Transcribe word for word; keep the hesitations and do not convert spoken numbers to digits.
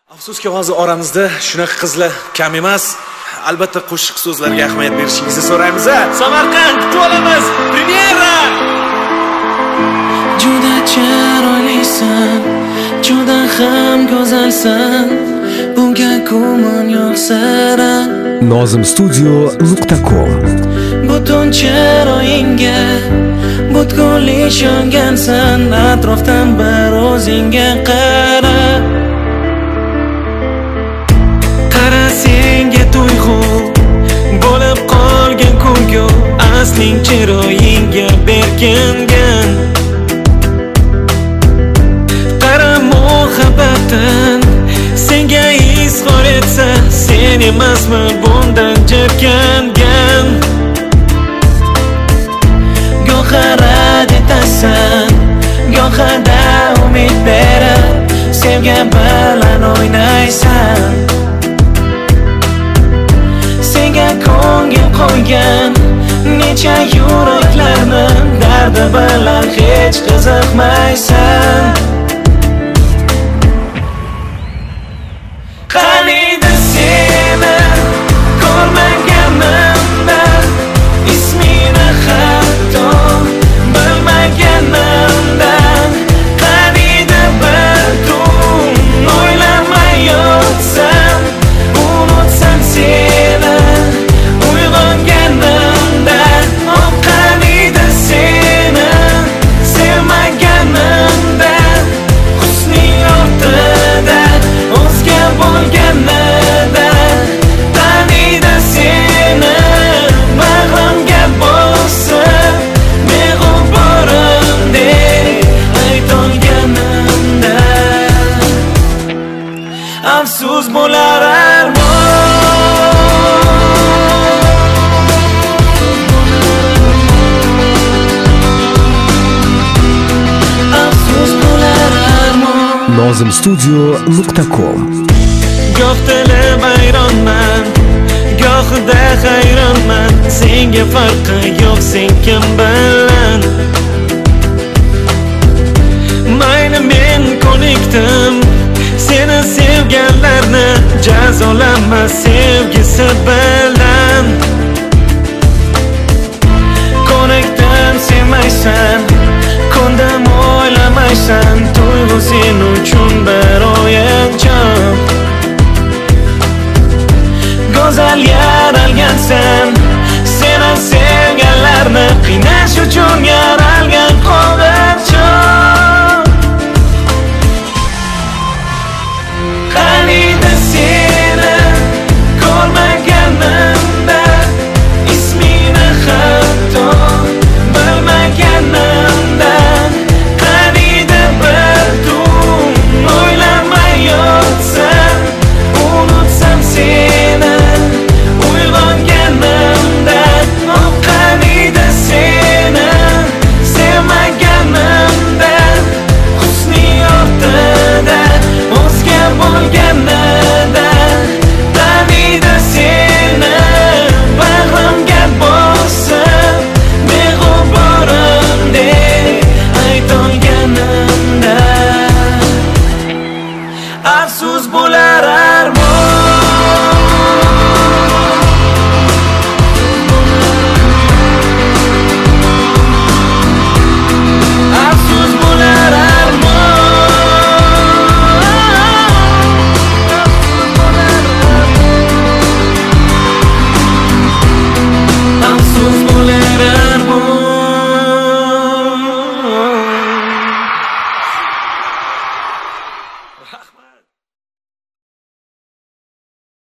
Afsuski hozir oramizda shunaqa qizlar kam emas. Albatta qo'shiq so'zlarga ahamiyat berishingizni so'raymiz. Samarqand kutib olamiz. Premyera. Juda chiroylisan, juda ham go'zalsan. Bunga ko'min yo'q sira. nozim studio nuqta com. Butun chiroyingga butkul ishongansan, atrofdan bir o'zingga qara. Qara senga tuyg'u bo'lib qolgan kulgu, asling chiroyingga berkingan. Qara muhabbatin senga izhor etsa, sen emasmi bundan jirkangan. Go'hara detasan, go'hada umid berib, sevgi bilan o'ynaysan. Senga ko'ngil qo'ygan necha yuraklarni dardi bilan hech qiziqmaysan. Qaniydi seni ko'rmaganimda, ismini hatto bilmaganimdan. Qaniydi bir kun o'ylamay yotsam, unutsam seni uyg'onganimda. Oh, qaniydi seni sevmaganimda, husning ortida o'zga bo'lganida. Qaniydi seni bag'rimga bosib, beg'uborimdek aytolganimda. Afsus bo'lar nozim studio nuqta com. Goh tilib hayronman, gohida hayronman. Senga farqi yo'q, sen kim bilan. Mayli men ko'nikdim seni sevganlarni, jazolanma sevgisi bilan. Ko'nikdim sevmaysan, ko'ndim o'ylamaysan. Tuyg'u sen uchun bir o'yinchoq. Go'zal yaralgansan, seni sevganlarni qiynash uchun yaralgan qo'g'irchoq. Qaniydi seni ko'rmaganimda, ismini hatto bilmaganimdan. Qaniydi bir kun o'ylamay yotsam, unutsam seni uyg'onganimda. Oh, qaniydi seni sevmaganimda, husning ortida o'zga bo'lganida. Qaniydi seni bag'rimga bosib, beg'uborimdek aytolganimda. Afsus bo'lar armon.